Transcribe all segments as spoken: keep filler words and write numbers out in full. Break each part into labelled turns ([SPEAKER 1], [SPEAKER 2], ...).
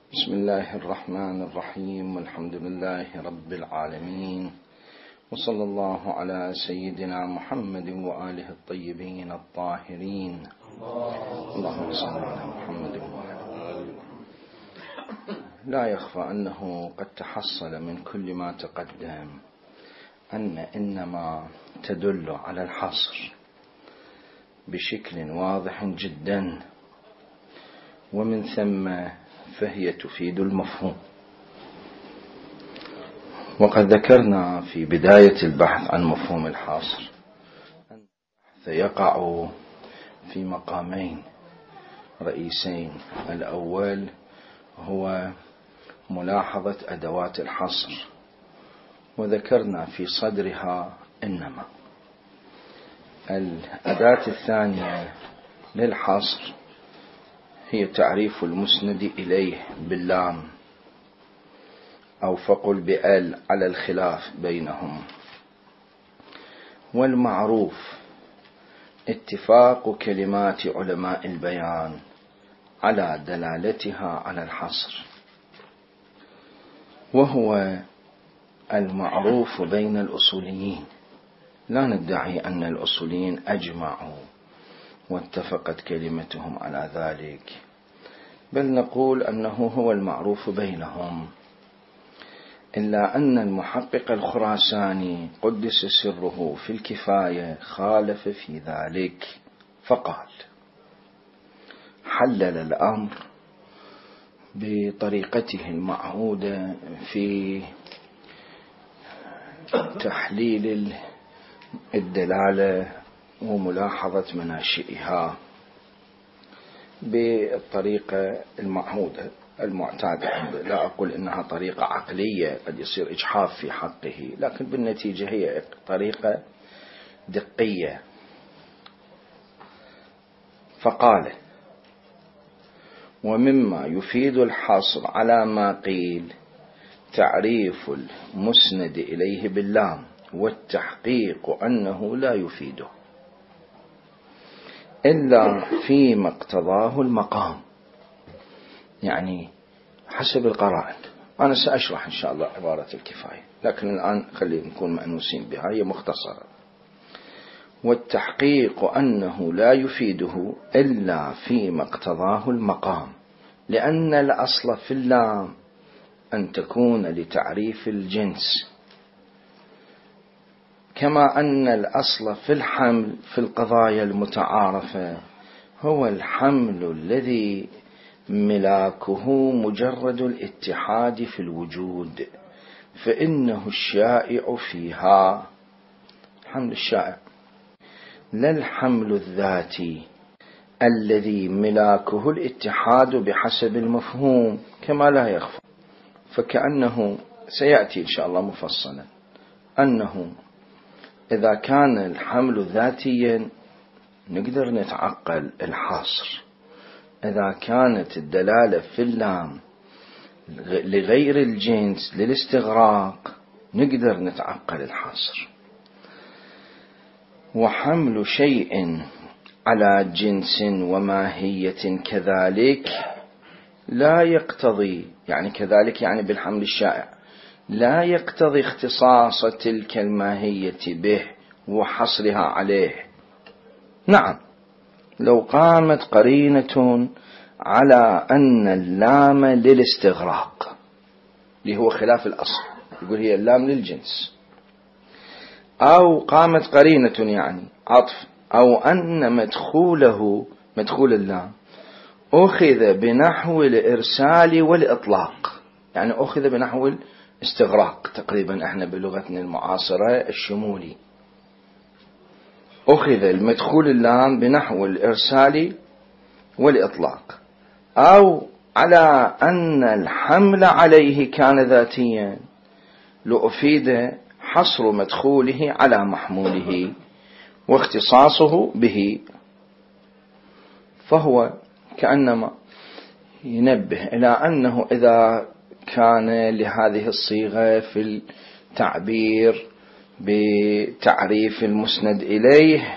[SPEAKER 1] بسم الله الرحمن الرحيم، والحمد لله رب العالمين، وصلى الله على سيدنا محمد وآله الطيبين الطاهرين. اللهم صل على محمد وآله آله. لا يخفى أنه قد تحصل من كل ما تقدم أن إنما تدل على الحصر بشكل واضح جدا، ومن ثم فهي تفيد المفهوم. وقد ذكرنا في بداية البحث عن مفهوم الحصر أن البحث يقع في مقامين رئيسين. الأول هو ملاحظة أدوات الحصر، وذكرنا في صدرها إنما. الأداة الثانية للحصر هي تعريف المسند إليه باللام، أو فقل بأل على الخلاف بينهم. والمعروف اتفاق كلمات علماء البيان على دلالتها على الحصر، وهو المعروف بين الأصوليين. لا ندعي أن الأصوليين أجمعوا واتفقت كلمتهم على ذلك، بل نقول أنه هو المعروف بينهم، إلا أن المحقق الخراساني قدس سره في الكفاية خالف في ذلك، فقال: حلل الأمر بطريقته المعهودة في تحليل الدلالة وملاحظة مناشئها بالطريقة المعهودة المعتادة عنده. لا أقول إنها طريقة عقلية قد يصير إجحاف في حقه، لكن بالنتيجة هي طريقة دقية. فقال: ومما يفيد الحصر على ما قيل تعريف المسند إليه باللام، والتحقيق أنه لا يفيده إلا فيما اقتضاه المقام، يعني حسب القرائن. أنا سأشرح إن شاء الله عبارة الكفاية، لكن الآن خلينا نكون مأنوسين بها، هي مختصرة. والتحقيق أنه لا يفيده إلا فيما اقتضاه المقام، لأن الأصل في اللام أن تكون لتعريف الجنس، كما أن الأصل في الحمل في القضايا المتعارفة هو الحمل الذي ملاكه مجرد الاتحاد في الوجود، فإنه الشائع فيها الحمل الشائع، لا الحمل الذاتي الذي ملاكه الاتحاد بحسب المفهوم، كما لا يخفى. فكأنه سيأتي إن شاء الله مفصلا أنه إذا كان الحمل ذاتيا نقدر نتعقل الحصر، إذا كانت الدلالة في اللام لغير الجنس للاستغراق نقدر نتعقل الحصر. وحمل شيء على جنس وماهية كذلك لا يقتضي، يعني كذلك يعني بالحمل الشائع، لا يقتضي اختصاص تلك الماهية به وحصرها عليه. نعم، لو قامت قرينة على أن اللام للاستغراق اللي هو خلاف الأصل، يقول هي اللام للجنس، أو قامت قرينة يعني عطف، أو أن مدخوله مدخول اللام أخذ بنحو الإرسال والإطلاق، يعني أخذ بنحو استغراق تقريبا احنا بلغتنا المعاصرة الشمولي، أخذ المدخول اللام بنحو الإرسال والإطلاق، أو على أن الحمل عليه كان ذاتيا لأفيد حصر مدخوله على محموله واختصاصه به. فهو كأنما ينبه إلى أنه إذا كان لهذه الصيغة في التعبير بتعريف المسند إليه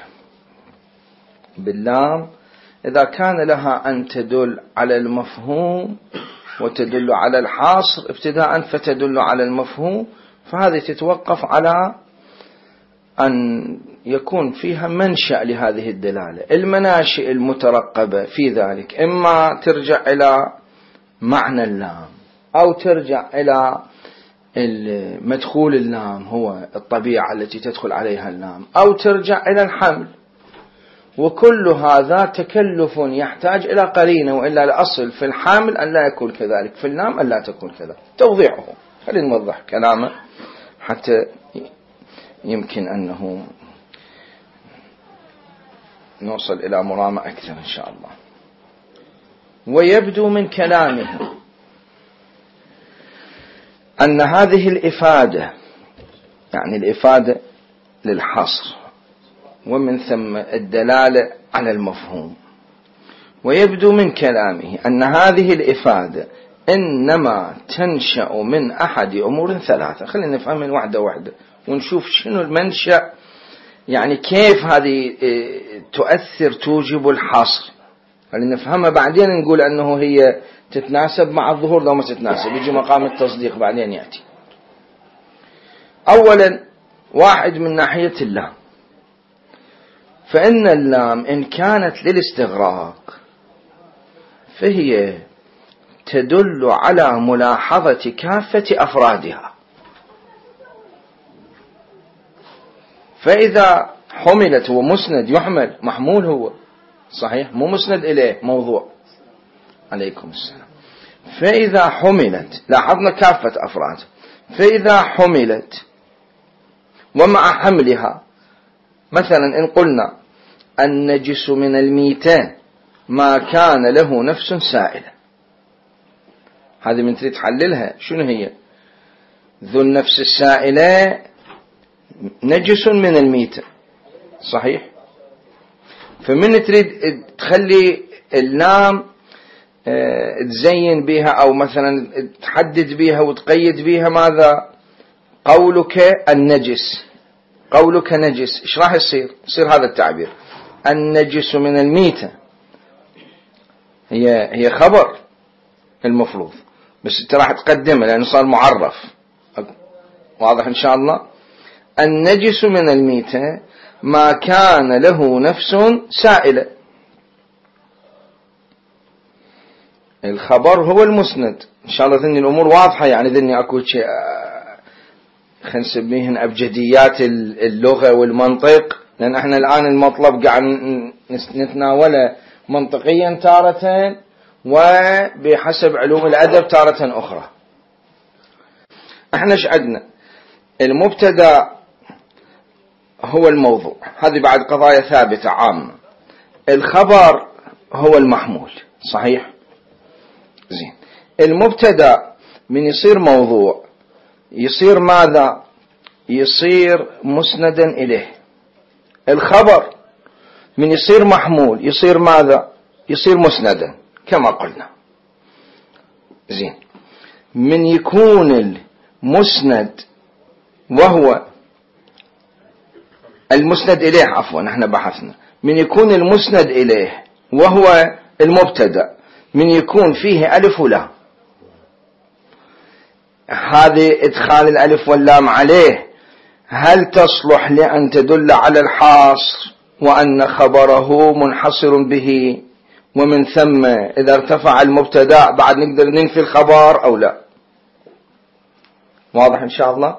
[SPEAKER 1] باللام، إذا كان لها أن تدل على المفهوم وتدل على الحاصر ابتداء فتدل على المفهوم، فهذه تتوقف على أن يكون فيها منشأ لهذه الدلالة. المناشئ المترقبة في ذلك إما ترجع إلى معنى اللام، أو ترجع إلى مدخول اللام هو الطبيعة التي تدخل عليها اللام، أو ترجع إلى الحمل. وكل هذا تكلف يحتاج إلى قرينة، وإلا الأصل في الحامل أن لا يكون كذلك، في اللام أن لا تكون كذا. توضيحه خلينا نوضح كلامه حتى يمكن أنه نوصل إلى مرامة أكثر إن شاء الله. ويبدو من كلامه أن هذه الإفادة، يعني الإفادة للحصر ومن ثم الدلالة على المفهوم، ويبدو من كلامه أن هذه الإفادة إنما تنشأ من أحد أمور ثلاثة. خلينا نفهم من واحدة واحدة ونشوف شنو المنشأ، يعني كيف هذه تؤثر توجب الحصر. خلينا نفهمها بعدين نقول أنه هي تتناسب مع الظهور لو ما تتناسب، يجي مقام التصديق بعدين يأتي. أولا واحد من ناحية اللام، فإن اللام إن كانت للاستغراق فهي تدل على ملاحظة كافة أفرادها. فإذا حملت، هو مسند يحمل، محمول هو صحيح، مو مسند إليه موضوع. عليكم السلام. فإذا حملت، لاحظنا كافة أفراد، فإذا حملت ومع حملها، مثلا إن قلنا النجس من الميتان ما كان له نفس سائلة، هذه من تريد تحللها شنو هي؟ ذو النفس السائلة نجس من الميتة، صحيح؟ فمن تريد تخلي اللام تزين بها أو مثلا تحدد بها وتقيد بها ماذا؟ قولك النجس، قولك نجس، إيش راح يصير؟ يصير هذا التعبير النجس من الميتة، هي هي خبر المفروض، بس انت راح تقدمه لأنه صار معرف. واضح إن شاء الله؟ النجس من الميتة ما كان له نفس سائلة. الخبر هو المسند. إن شاء الله ذني الأمور واضحة، يعني ذني أكو شيء خلينا نسميهن أبجديات اللغة والمنطق، لأن احنا الآن المطلب قاعد نتناوله منطقيا تارة وبحسب علوم الأدب تارة أخرى. احنا ايش عندنا؟ المبتدا هو الموضوع، هذه بعد قضايا ثابتة عامة. الخبر هو المحمول، صحيح؟ زين. المبتدا من يصير موضوع يصير ماذا؟ يصير مسندا إليه. الخبر من يصير محمول يصير ماذا؟ يصير مسندا كما قلنا. زين. من يكون المسند وهو المسند إليه، عفوا نحن بحثنا، من يكون المسند إليه وهو المبتدأ، من يكون فيه ألف ولام، هذه إدخال الألف واللام عليه هل تصلح لأن تدل على الحاصر وأن خبره منحصر به، ومن ثم إذا ارتفع المبتدأ بعد نقدر ننفي الخبر أو لا؟ واضح إن شاء الله؟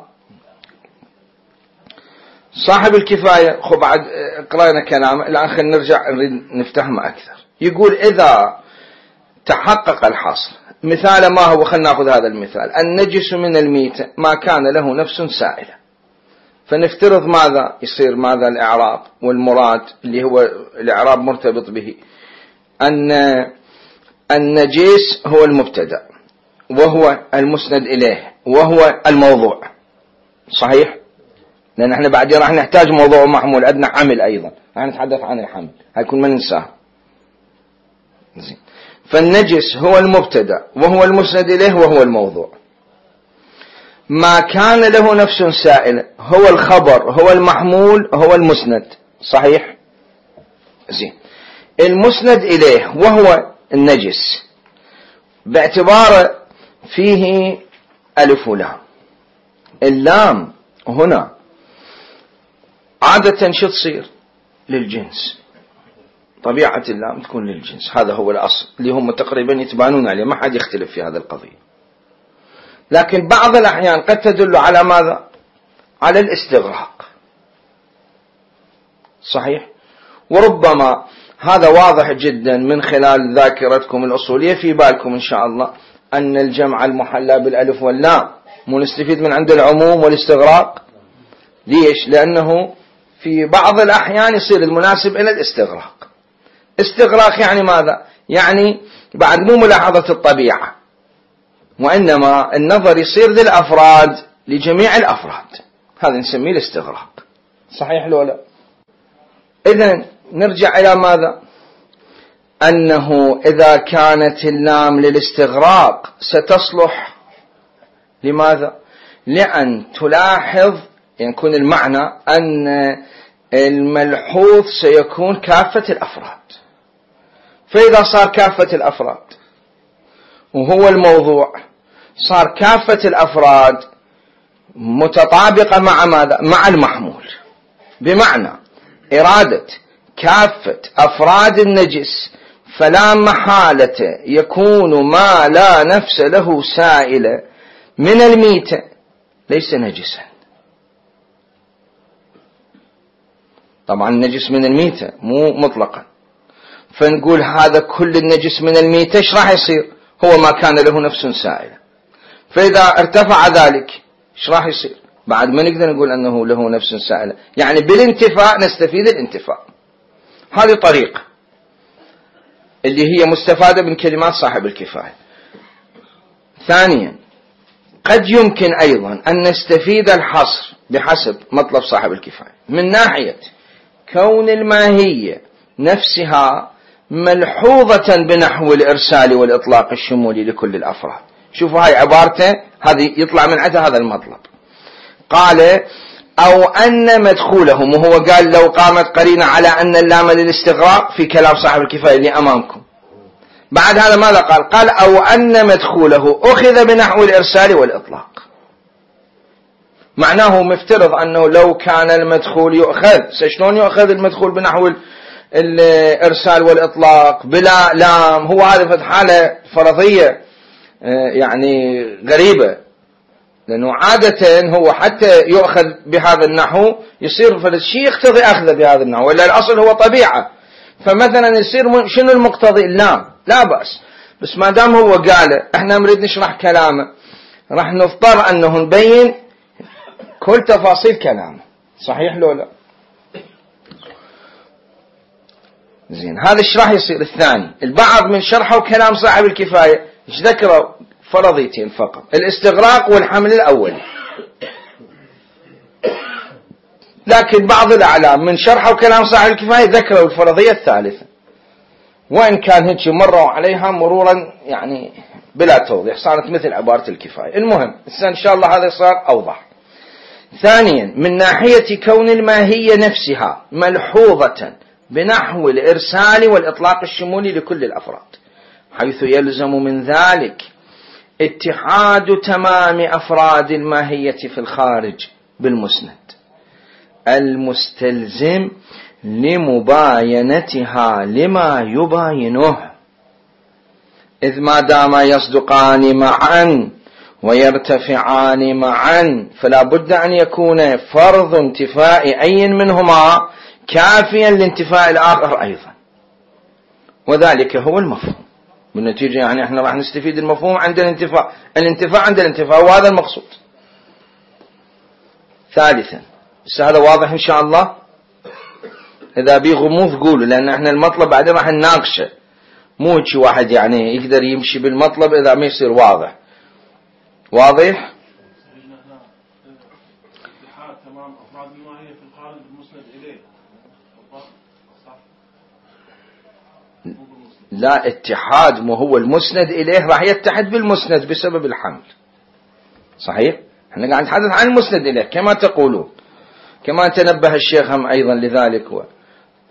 [SPEAKER 1] صاحب الكفاية خب بعد قرأنا كلامه الآن، خلينا نرجع نريد نفتهمه أكثر. يقول إذا تحقق الحصر، مثال ما هو؟ خلينا نأخذ هذا المثال، النجس من الميتة ما كان له نفس سائلة. فنفترض ماذا يصير؟ ماذا الإعراب؟ والمراد اللي هو الإعراب مرتبط به أن النجس هو المبتدأ وهو المسند إليه وهو الموضوع، صحيح؟ لأن احنا بعدين راح نحتاج موضوع محمول، عندنا حمل أيضا، راح نتحدث عن الحمل، هيكون ما ننساه. زين. فالنجس هو المبتدأ وهو المسند إليه وهو الموضوع. ما كان له نفس سائلة هو الخبر، هو المحمول، هو المسند، صحيح؟ زين. المسند إليه وهو النجس باعتباره فيه ألف ولام. اللام هنا عادة شو تصير؟ للجنس، طبيعة اللام تكون للجنس، هذا هو الأصل اللي هم تقريبا يتبانون عليه، ما حد يختلف في هذا القضية. لكن بعض الأحيان قد تدل على ماذا؟ على الاستغراق، صحيح؟ وربما هذا واضح جدا من خلال ذاكرتكم الأصولية في بالكم إن شاء الله أن الجمع المحلى بالألف واللام مو نستفيد من عند العموم والاستغراق. ليش؟ لأنه في بعض الأحيان يصير المناسب إلى الاستغراق. استغراق يعني ماذا؟ يعني بعد مو ملاحظة الطبيعة، وإنما النظر يصير للأفراد، لجميع الأفراد، هذا نسميه الاستغراق. صحيح لو لا؟ إذن نرجع إلى ماذا؟ أنه إذا كانت اللام للاستغراق ستصلح لماذا؟ لأن تلاحظ، يكون المعنى أن الملحوظ سيكون كافة الأفراد. فإذا صار كافة الأفراد وهو الموضوع صار كافة الأفراد متطابقة مع ماذا؟ مع المحمول، بمعنى إرادة كافة أفراد النجس، فلا محالة يكون ما لا نفس له سائلة من الميتة ليس نجسا. طبعا النجس من الميتة مو مطلقا، فنقول هذا كل النجس من الميتة ايش راح يصير؟ هو ما كان له نفس سائلة. فإذا ارتفع ذلك ايش راح يصير؟ بعد ما نقدر نقول أنه له نفس سائلة، يعني بالانتفاء نستفيد الانتفاء. هذه طريقة اللي هي مستفادة من كلمات صاحب الكفاية. ثانيا قد يمكن أيضا أن نستفيد الحصر بحسب مطلب صاحب الكفاية من ناحية كون الماهية نفسها ملحوظة بنحو الإرسال والإطلاق الشمولي لكل الأفراد. شوفوا هاي عبارته، هذه يطلع من عندها هذا المطلب. قال أو أن مدخولهم، وهو قال لو قامت قرينة على أن اللام للاستغراق في كلام صاحب الكفاية اللي أمامكم. بعد هذا ماذا قال؟ قال أو أن مدخوله أخذ بنحو الإرسال والإطلاق. معناه مفترض أنه لو كان المدخول يؤخذ، شلون يؤخذ المدخول بنحو الإرسال والإطلاق بلا لام؟ هو هذا حالة فرضية يعني غريبة، لأنه عادة هو حتى يؤخذ بهذا النحو يصير فالشيء يقتضي أخذه بهذا النحو، ولا الأصل هو طبيعة. فمثلا يصير شنو المقتضي؟ اللام، لا بأس، بس ما دام هو قاله احنا نريد نشرح كلامه راح نضطر أنه نبين كل تفاصيل كلامه. صحيح لو لا؟ زين، هذا ايش راح يصير؟ الثاني البعض من شرحه كلام صاحب الكفاية ايش ذكروا؟ فرضيتين فقط، الاستغراق والحمل الأول. لكن بعض الأعلام من شرحه كلام صاحب الكفاية ذكروا الفرضية الثالثة، وإن كان هيك مروا عليها مرورا يعني بلا توضيح، صارت مثل عبارة الكفاية. المهم إن شاء الله هذا صار أوضح. ثانيا من ناحية كون الماهية نفسها ملحوظة بنحو الإرسال والإطلاق الشمولي لكل الأفراد، حيث يلزم من ذلك اتحاد تمام أفراد الماهية في الخارج بالمسند المستلزم لمباينتها لما يباينه، إذ ما دام يصدقان معا ويرتفعان معا فلا بد أن يكون فرض انتفاء أي منهما كافيا لانتفاء الآخر أيضا، وذلك هو المفهوم. بالنتيجة يعني احنا راح نستفيد المفهوم عند الانتفاء، الانتفاء عند الانتفاء، وهذا المقصود. ثالثا، بس هذا واضح إن شاء الله، إذا بي غموض قولوا، لأن احنا المطلب بعدين راح نناقشه، مو شي واحد يعني يقدر يمشي بالمطلب إذا ما يصير واضح. واضح؟
[SPEAKER 2] تمام أفراد الماهية في الخارج المسند إليه.
[SPEAKER 1] لا، اتحاد ما هو المسند إليه راح يتحد بالمسند بسبب الحمل. صحيح؟ احنا قاعد نتحدث عن المسند إليه كما تقولون، كما تنبه الشيخ هم أيضا لذلك و...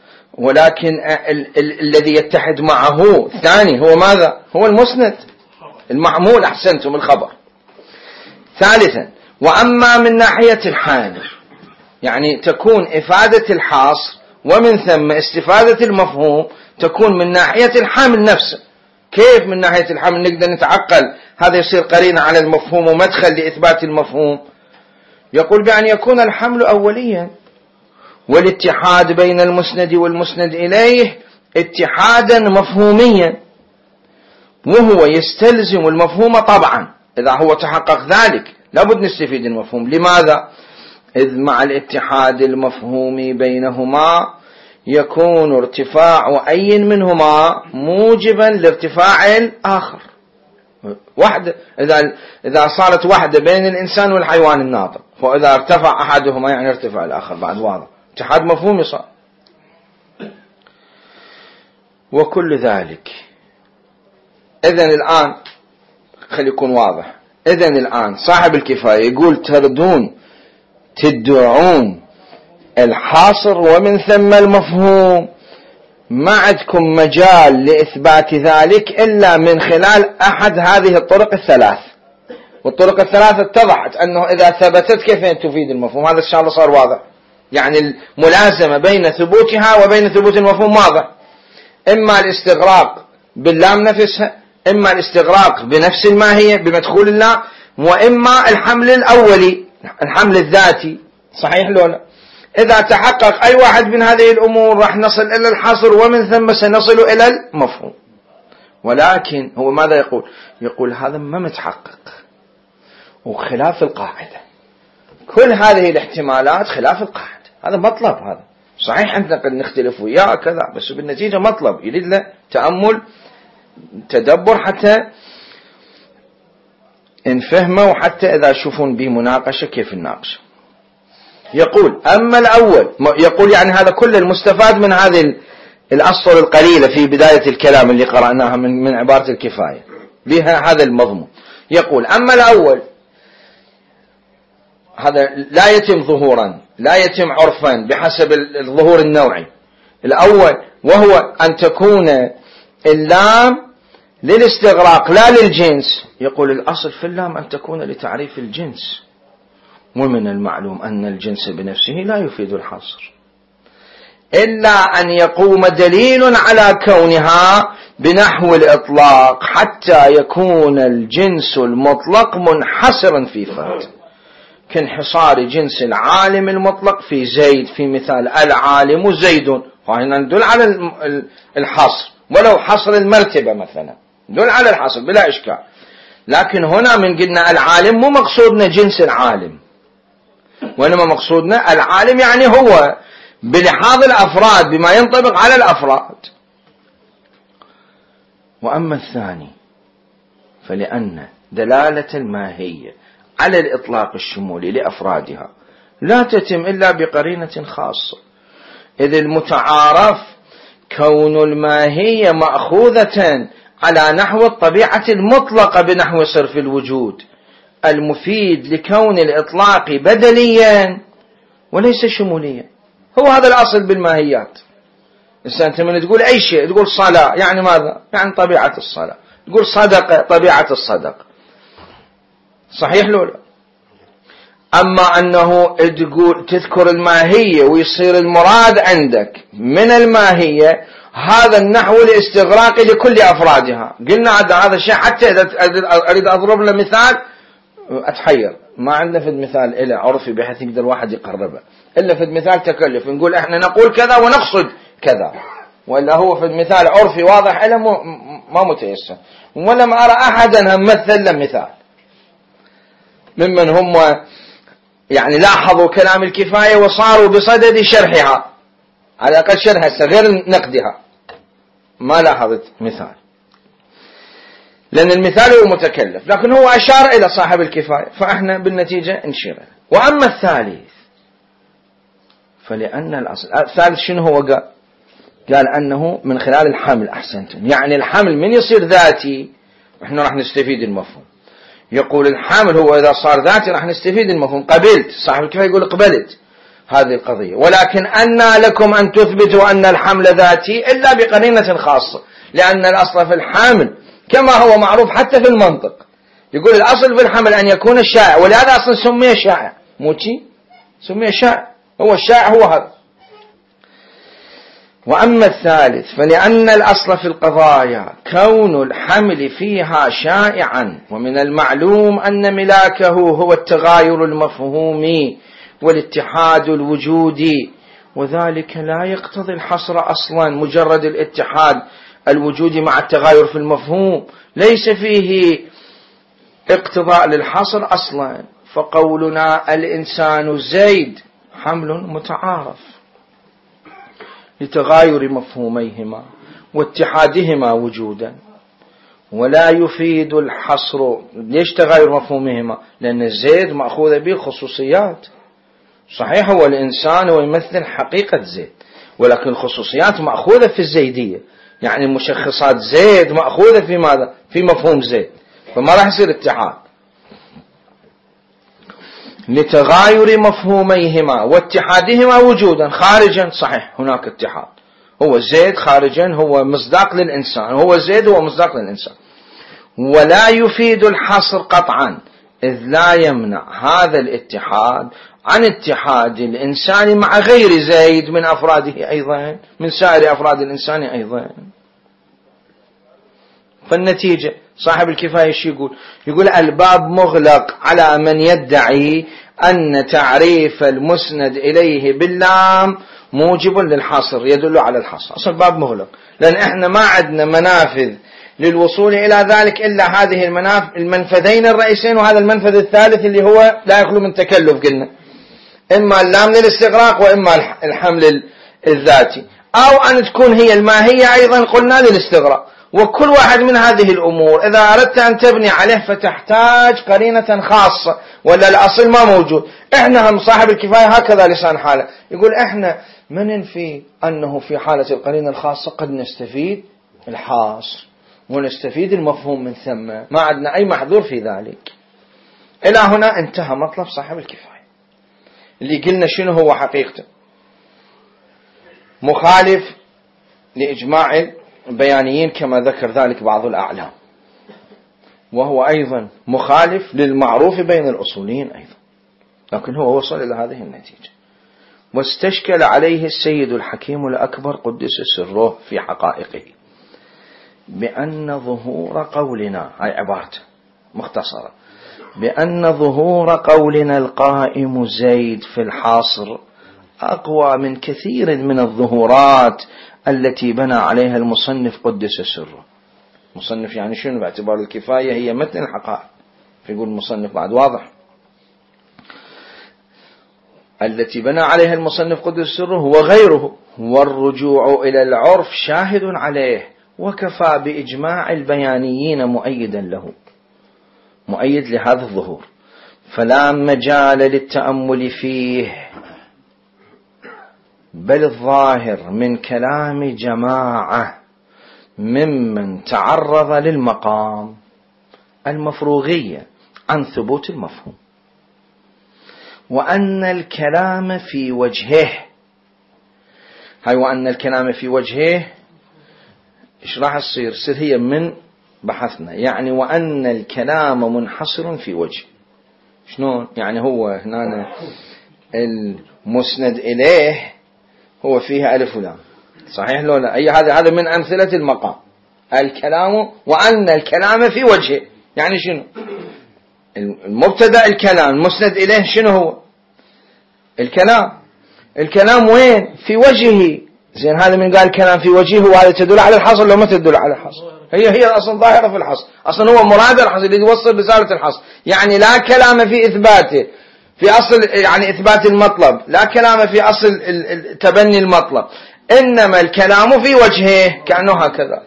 [SPEAKER 1] ولكن ال... ال... الذي يتحد معه الثاني هو ماذا؟ هو المسند. المعمول أحسنتم الخبر. ثالثا وأما من ناحية الحال يعني تكون إفادة الحاصر ومن ثم استفادة المفهوم تكون من ناحية الحامل نفسه. كيف من ناحية الحامل؟ نقدر نتعقل هذا يصير قرينة على المفهوم ومدخل لإثبات المفهوم. يقول بأن يكون الحمل أوليا والاتحاد بين المسند والمسند إليه اتحادا مفهوميا، وهو يستلزم المفهوم طبعا. إذا هو تحقق ذلك لابد نستفيد المفهوم. لماذا؟ إذ مع الاتحاد المفهومي بينهما يكون ارتفاع أي منهما موجبا لارتفاع الآخر. واحدة إذا إذا صارت واحدة بين الإنسان والحيوان الناطق، فإذا ارتفع أحدهما يعني ارتفع الآخر، بعد واضح اتحاد مفهومي صار. وكل ذلك إذن الآن خلي يكون واضح. إذن الآن صاحب الكفاية يقول تردون تدعون الحاصر ومن ثم المفهوم، ما عندكم مجال لإثبات ذلك إلا من خلال أحد هذه الطرق الثلاث. والطرق الثلاثة اتضحت أنه إذا ثبتت كيف تفيد المفهوم. هذا إن شاء الله صار واضح. يعني الملازمة بين ثبوتها وبين ثبوت المفهوم واضح. إما الاستغراق باللام نفسها، إما الاستغراق بنفس الماهية بمدخول اللام، وإما الحمل الأولي الحمل الذاتي. صحيح لولا؟ إذا تحقق أي واحد من هذه الأمور راح نصل إلى الحصر ومن ثم سنصل إلى المفهوم. ولكن هو ماذا يقول؟ يقول هذا ما متحقق وخلاف القاعدة. كل هذه الاحتمالات خلاف القاعدة. هذا مطلب. هذا صحيح أنت قد نختلف وياه كذا، بس بالنتيجة مطلب يريد له تأمل تدبر حتى نفهمه، وحتى إذا شوفون به مناقشة كيف الناقشة. يقول أما الأول، يقول يعني هذا كل المستفاد من هذه الأسطر القليلة في بداية الكلام اللي قرأناها من, من عبارة الكفاية بها هذا المضمون. يقول أما الأول هذا لا يتم ظهورا لا يتم عرفا بحسب الظهور النوعي الأول، وهو أن تكون اللام للاستغراق لا للجنس. يقول الأصل في اللام أن تكون لتعريف الجنس، ومن المعلوم أن الجنس بنفسه لا يفيد الحصر إلا أن يقوم دليل على كونها بنحو الإطلاق حتى يكون الجنس المطلق منحصرا في فرد، كانحصار جنس العالم المطلق في زيد في مثال العالم زيد، وهنا ندل على الحصر ولو حصر المرتبة مثلا ندل على الحصر بلا إشكال. لكن هنا من قلنا العالم مو مقصودنا جنس العالم، وإنما مقصودنا العالم يعني هو بلحاظ الأفراد بما ينطبق على الأفراد. وأما الثاني فلأن دلالة الماهية على الإطلاق الشمولي لأفرادها لا تتم إلا بقرينة خاصة، إذ المتعارف كون الماهية مأخوذة على نحو الطبيعة المطلقة بنحو صرف الوجود المفيد لكون الإطلاق بدليا وليس شموليا. هو هذا الأصل بالماهيات. أنت من تقول أي شيء تقول صلاة يعني ماذا؟ يعني طبيعة الصلاة. تقول صدقة طبيعة الصدقة. صحيح لولا؟ أما أنه تقول تذكر الماهية ويصير المراد عندك من الماهية هذا النحو الاستغراقي لكل أفرادها. قلنا هذا الشيء حتى إذا أريد أضرب له مثال أتحير، ما عندنا في المثال إلا عرفي بحيث يقدر واحد يقربه، إلا في المثال تكلف نقول إحنا نقول كذا ونقصد كذا، وإلا هو في المثال عرفي واضح إلا ما متيسر. ولم أرى أحدا مثل له مثال ممن هم يعني لاحظوا كلام الكفاية وصاروا بصدد شرحها، على الأقل شرحها غير نقدها، ما لاحظت مثال، لأن المثال هو متكلف، لكن هو أشار إلى صاحب الكفاية فإحنا بالنتيجة نشير. وأما الثالث فلأن الأصل الثالث شنو هو؟ قال قال أنه من خلال الحمل. أحسنتم، يعني الحمل من يصير ذاتي إحنا راح نستفيد المفهوم. يقول الحمل هو إذا صار ذاتي راح نستفيد المفهوم. قبلت صاحب الكفاية يقول قبلت هذه القضية، ولكن أن لكم أن تثبتوا أن الحمل ذاتي إلا بقرينة خاصة، لأن الأصل في الحمل كما هو معروف حتى في المنطق، يقول الأصل في الحمل أن يكون الشائع، ولهذا أصلا سمي شائع، مو شي سمي شائع، هو الشائع هو هذا. وأما الثالث فلأن الأصل في القضايا كون الحمل فيها شائعا، ومن المعلوم أن ملاكه هو التغاير المفهومي والاتحاد الوجودي، وذلك لا يقتضي الحصر أصلا، مجرد الاتحاد الوجودي مع التغاير في المفهوم ليس فيه اقتضاء للحصر أصلا. فقولنا الإنسان زيد حمل متعارف لتغاير مفهوميهما واتحادهما وجودا، ولا يفيد الحصر. ليش تغاير مفهومهما؟ لأن الزيد مأخوذ به خصوصيات، صحيح هو الإنسان ويمثل حقيقة زيد، ولكن الخصوصيات مأخوذة في الزيدية، يعني مشخصات زيد مأخوذة في ماذا؟ في مفهوم زيد، فما راح يصير اتحاد. لتغاير مفهوميهما واتحادهما وجودا خارجا، صحيح هناك اتحاد، هو زيد خارجا هو مصداق للإنسان، هو زيد هو مصداق للإنسان، ولا يفيد الحصر قطعا، إذ لا يمنع هذا الاتحاد عن اتحاد الإنسان مع غير زيد من أفراده أيضا، من سائر أفراد الإنسان أيضا. فالنتيجة صاحب الكفاية شو يقول؟ يقول الباب مغلق على من يدعي أن تعريف المسند إليه باللام موجب للحصر، يدل على الحصر. أصلا الباب مغلق، لأن إحنا ما عندنا منافذ للوصول إلى ذلك إلا هذه المنفذين الرئيسين، وهذا المنفذ الثالث اللي هو لا يخلو من تكلف، قلنا إما اللام للاستغراق وإما الحمل الذاتي، أو أن تكون هي الماهية أيضا قلنا للاستغراق. وكل واحد من هذه الأمور إذا أردت أن تبني عليه فتحتاج قرينة خاصة، ولا الأصل ما موجود. إحنا هم صاحب الكفاية هكذا لسان حاله، يقول إحنا ما ننفي أنه في حالة القرينة الخاصة قد نستفيد الحاصر ونستفيد المفهوم من ثم، ما عندنا أي محظور في ذلك. إلى هنا انتهى مطلب صاحب الكفاية اللي قلنا شنو هو حقيقته، مخالف لإجماع البيانيين كما ذكر ذلك بعض الأعلام، وهو أيضا مخالف للمعروف بين الأصوليين أيضا، لكن هو وصل إلى هذه النتيجة. واستشكل عليه السيد الحكيم الأكبر قدس سره في حقائقه بأن ظهور قولنا، هاي عبارته مختصرة، بأن ظهور قولنا القائم زيد في الحاصر أقوى من كثير من الظهورات التي بنى عليها المصنف قدس سره. مصنف يعني شنو؟ باعتبار الكفاية هي متن الحقائق، فيقول المصنف بعد واضح، التي بنى عليها المصنف قدس سره هو غيره، والرجوع إلى العرف شاهد عليه، وكفى بإجماع البيانيين مؤيدا له، مؤيد لهذا الظهور، فلا مجال للتأمل فيه، بل الظاهر من كلام جماعة ممن تعرض للمقام المفروغية عن ثبوت المفهوم، وأن الكلام في وجهه، هاي وأن الكلام في وجهه إيش راح تصير؟ سر هي من بحثنا، يعني وأن الكلام منحصر في وجه. شنو يعني؟ هو هنا المسند إليه هو فيها ألف ولام، صحيح لو لا؟ أي هذا هذا من أمثلة المقام، الكلام، وأن الكلام في وجهه، يعني شنو؟ المبتدأ الكلام، المسند إليه شنو هو؟ الكلام. الكلام وين؟ في وجهه. زين هذا من قال الكلام في وجهه، وهذا تدل على الحصر لو ما تدل على الحصر؟ هي هي أصلا ظاهرة في الحصر، أصلا هو مراد الحصر اللي يوصل رسالة الحصر، يعني لا كلام في إثباته في أصل يعني إثبات المطلب، لا كلام في أصل تبني المطلب، إنما الكلام في وجهه، كأنه هكذا.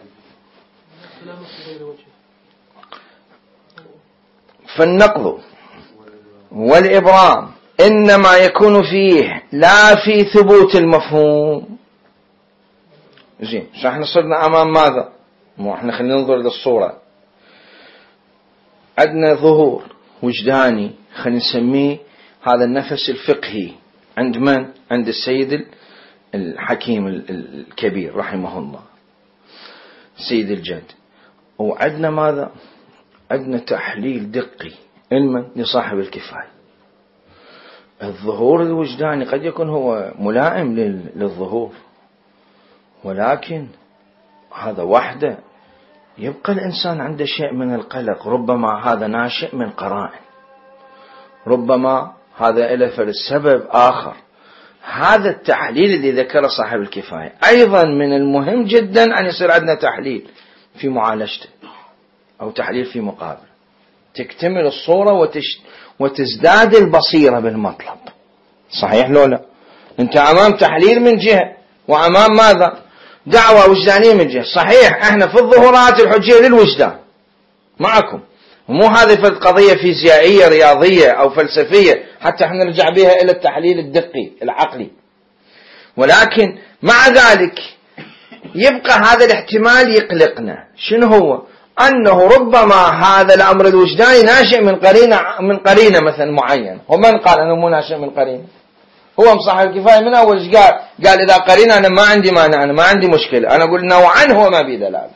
[SPEAKER 1] فالنقض والإبرام إنما يكون فيه لا في ثبوت المفهوم. زين احنا صرنا أمام ماذا؟ مو احنا خلينا ننظر للصورة، عندنا ظهور وجداني، خلينا نسميه هذا النفس الفقهي عند من؟ عند السيد الحكيم الكبير رحمه الله، سيد الجد. وعندنا ماذا؟ عندنا تحليل دقي علما لصاحب الكفاية. الظهور الوجداني قد يكون هو ملائم للظهور، ولكن هذا وحده يبقى الإنسان عنده شيء من القلق، ربما هذا ناشئ من قرائن، ربما هذا إلى فالسبب آخر. هذا التحليل اللي ذكره صاحب الكفاية أيضا من المهم جدا أن يصير عندنا تحليل في معالجته أو تحليل في مقابل، تكتمل الصورة وتش... وتزداد البصيرة بالمطلب. صحيح لو لا؟ أنت أمام تحليل من جهة وأمام ماذا؟ دعوة وجدانية من جهة. صحيح احنا في الظهورات الحجية للوجدان معكم، ومو هذه في القضية فيزيائية رياضية أو فلسفية حتى احنا نرجع بها إلى التحليل الدقي العقلي، ولكن مع ذلك يبقى هذا الاحتمال يقلقنا. شنو هو؟ أنه ربما هذا الأمر الوجداني ناشئ من قرينة من قرينة مثلا معين. ومن قال أنه مو ناشئ من قرينة؟ هو مصاحب الكفاية من أول قال قال إذا قرينة أنا ما عندي مانع، أنا ما عندي مشكلة، أنا أقول نوعا هو ما بدلالة.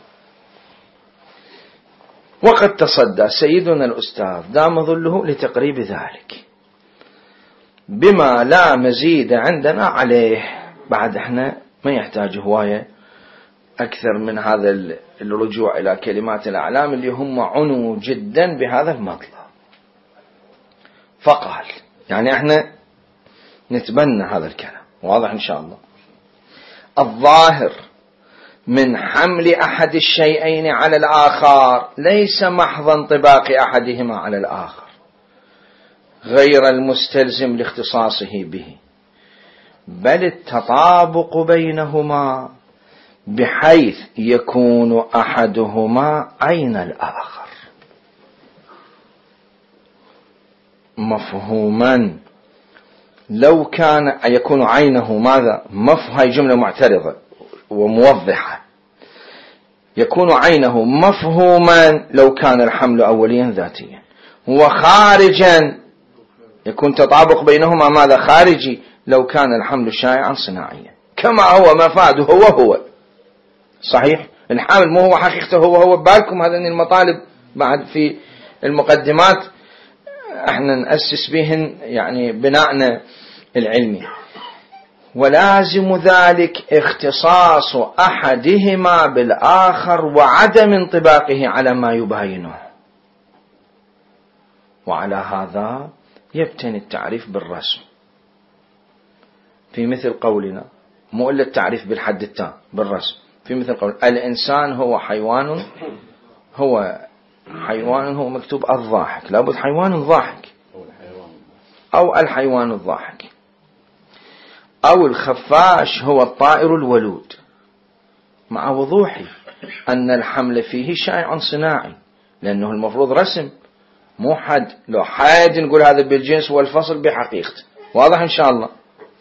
[SPEAKER 1] وقد تصدى سيدنا الأستاذ دام ظله لتقريب ذلك بما لا مزيد عندنا عليه. بعد احنا ما يحتاج هواية أكثر من هذا الرجوع إلى كلمات الأعلام اللي هم عنوا جدا بهذا المطلب. فقال يعني احنا نتبنى هذا الكلام، واضح إن شاء الله. الظاهر من حمل أحد الشيئين على الآخر ليس محض انطباق أحدهما على الآخر غير المستلزم لاختصاصه به، بل التطابق بينهما بحيث يكون أحدهما عين الآخر مفهوما لو كان يكون عينه ماذا مفهوم. هاي جملة معترضة وموضحة. يكون عينه مفهوما لو كان الحمل أوليا ذاتيا، وخارجا يكون تطابق بينهما ماذا خارجي لو كان الحمل شائعا صناعيا، كما هو مفاده هو هو. صحيح الحامل مو هو حقيقته هو هو. بالكم هذه المطالب بعد في المقدمات احنا نأسس بهن يعني بناءنا العلمي. ولازم ذلك اختصاص أحدهما بالآخر وعدم انطباقه على ما يباينه. وعلى هذا يبتني التعريف بالرسم في مثل قولنا، مو إلا التعريف بالحد التام بالرسم، في مثل قول الإنسان هو حيوان، هو حيوان هو مكتوب الضاحك، لابد حيوان ضاحك أو الحيوان الضاحك، أو الخفاش هو الطائر الولود، مع وضوح أن الحمل فيه شائع صناعي، لأنه المفروض رسم مو حد. لو حد نقول هذا بالجنس والفصل بحقيقته. واضح إن شاء الله.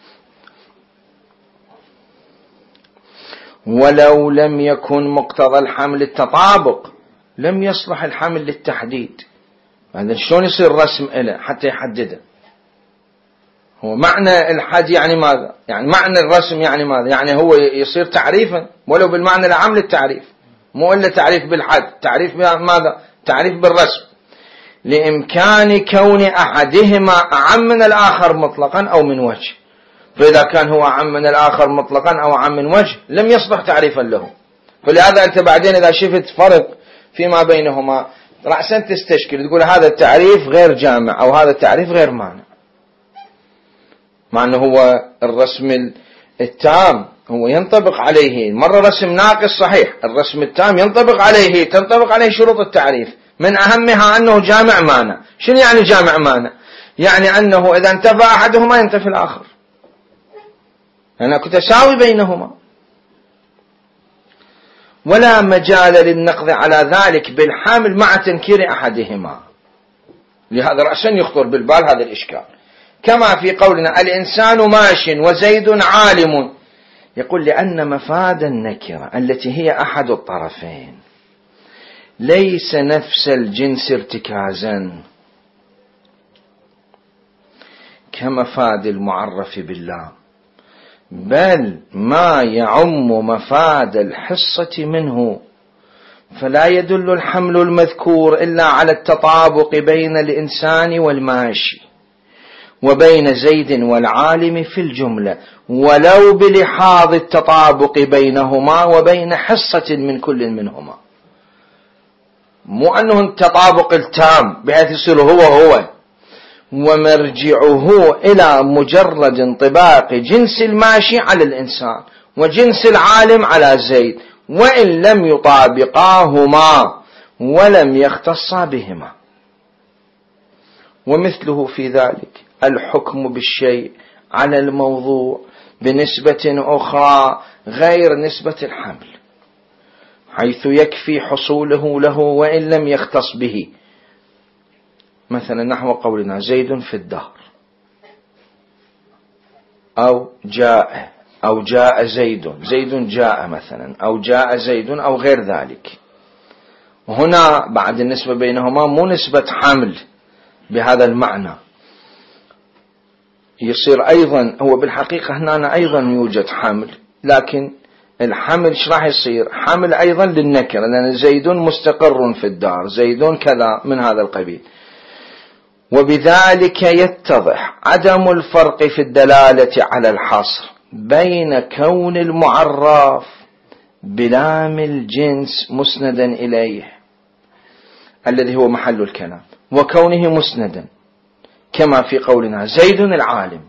[SPEAKER 1] ولو لم يكن مقتضى الحمل التطابق لم يصلح الحمل للتحديد. هذا شلون يصير رسم إله حتى يحدده؟ هو معنى الحد يعني ماذا؟ يعني معنى الرسم يعني ماذا؟ يعني هو يصير تعريفا ولو بالمعنى العام للتعريف، مو إلا تعريف بالحد، تعريف ماذا؟ تعريف بالرسم، لإمكان كون أحدهما أعم من الآخر مطلقا أو من وجه. فإذا كان هو أعم من الآخر مطلقا أو أعم من وجه لم يصبح تعريفا له. فلهذا أنت بعدين إذا شفت فرق فيما بينهما رأسا تستشكل، تقول هذا التعريف غير جامع أو هذا التعريف غير مانع، مع أنه هو الرسم التام هو ينطبق عليه مرة رسم ناقص. صحيح الرسم التام ينطبق عليه تنطبق عليه شروط التعريف، من أهمها أنه جامع مانع. شنو يعني جامع مانع؟ يعني أنه إذا انتفى أحدهما ينتفي الآخر، أنا كنت أساوي بينهما. ولا مجال للنقض على ذلك بالحامل مع تنكير أحدهما. لهذا رأسا يخطر بالبال هذا الإشكال، كما في قولنا الإنسان ماش وزيد عالم. يقول لأن مفاد النكرة التي هي أحد الطرفين ليس نفس الجنس ارتكازا كمفاد المعرف بالله، بل ما يعم مفاد الحصة منه فلا يدل الحمل المذكور إلا على التطابق بين الإنسان والماشي وبين زيد والعالم في الجملة، ولو بلحاظ التطابق بينهما وبين حصة من كل منهما، مو أنه التطابق التام بحيث يصير هو هو، ومرجعه إلى مجرد انطباق جنس الماشي على الإنسان وجنس العالم على زيد، وإن لم يطابقاهما ولم يختصا بهما. ومثله في ذلك الحكم بالشيء على الموضوع بنسبة أخرى غير نسبة الحمل، حيث يكفي حصوله له وإن لم يختص به. مثلا نحو قولنا زيد في الدهر، أو جاء أو جاء زيد، زيد جاء مثلا، أو جاء زيد أو غير ذلك. هنا بعد النسبة بينهما مو نسبة حمل بهذا المعنى، يصير أيضا هو بالحقيقة هنا أيضا يوجد حمل، لكن الحمل ايش راح يصير؟ حمل أيضا للنكرة، لأن زيد مستقر في الدار، زيد كذا من هذا القبيل. وبذلك يتضح عدم الفرق في الدلالة على الحصر بين كون المعرف بلام الجنس مسندا إليه الذي هو محل الكلام وكونه مسندا، كما في قولنا زيد العالم.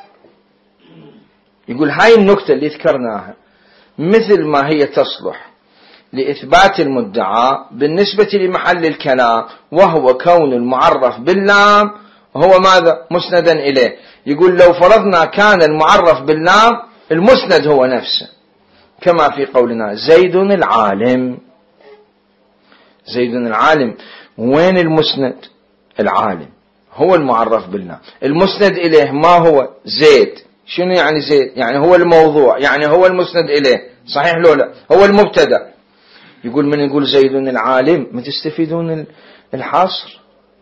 [SPEAKER 1] يقول هاي النكتة اللي ذكرناها مثل ما هي تصلح لإثبات المدعى بالنسبة لمحل الكلام، وهو كون المعرف باللام هو ماذا؟ مسندا إليه. يقول لو فرضنا كان المعرف باللام المسند هو نفسه، كما في قولنا زيد العالم. زيد العالم، وين المسند؟ العالم هو المعرف باللام، المسند إليه ما هو؟ زيد. شنو يعني زيد؟ يعني هو الموضوع، يعني هو المسند إليه، صحيح لو لا؟ هو المبتدأ. يقول من يقول زيد العالم ما تستفيدون الحصر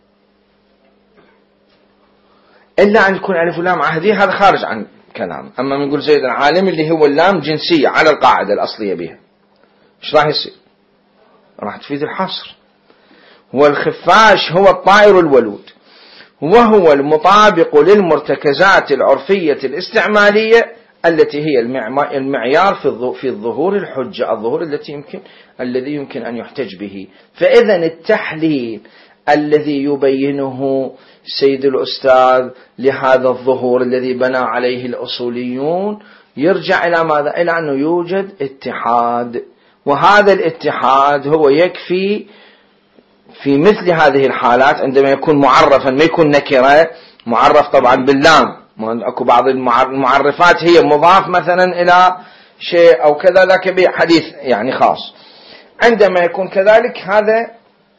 [SPEAKER 1] إلا أن يكون ألف ولام عهدية، هذا خارج عن كلام. أما من يقول زيد العالم اللي هو اللام جنسية على القاعدة الأصلية بها، إيش راح يصير؟ راح تفيد الحصر. والخفاش هو الطائر الولود، وهو المطابق للمرتكزات العرفية الاستعمالية التي هي المعيار في الظهور الحجة، الظهور التي يمكن الذي يمكن أن يحتج به. فإذا التحليل الذي يبينه سيد الأستاذ لهذا الظهور الذي بنى عليه الأصوليون يرجع إلى ماذا؟ إلى أنه يوجد اتحاد، وهذا الاتحاد هو يكفي في مثل هذه الحالات عندما يكون معرفا، ما يكون نكرة. معرف طبعا باللام، أكو بعض المعرفات هي مضاف مثلا إلى شيء أو كذا، ذاك بحديث يعني خاص. عندما يكون كذلك هذا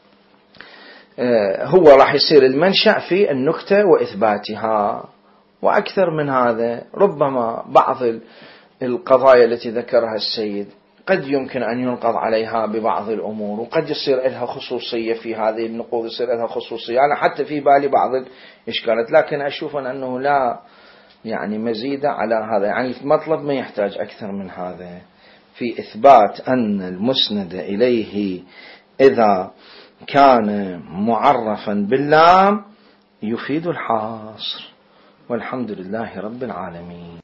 [SPEAKER 1] هو راح يصير المنشأ في النكتة وإثباتها. وأكثر من هذا، ربما بعض القضايا التي ذكرها السيد قد يمكن أن ينقض عليها ببعض الأمور، وقد يصير لها خصوصية في هذه النقوض، يصير لها خصوصية. أنا حتى في بالي بعض الإشكالات، لكن أشوف أنه لا يعني مزيد على هذا، يعني المطلب ما يحتاج أكثر من هذا في إثبات أن المسند إليه إذا كان معرفا باللام يفيد الحصر. والحمد لله رب العالمين.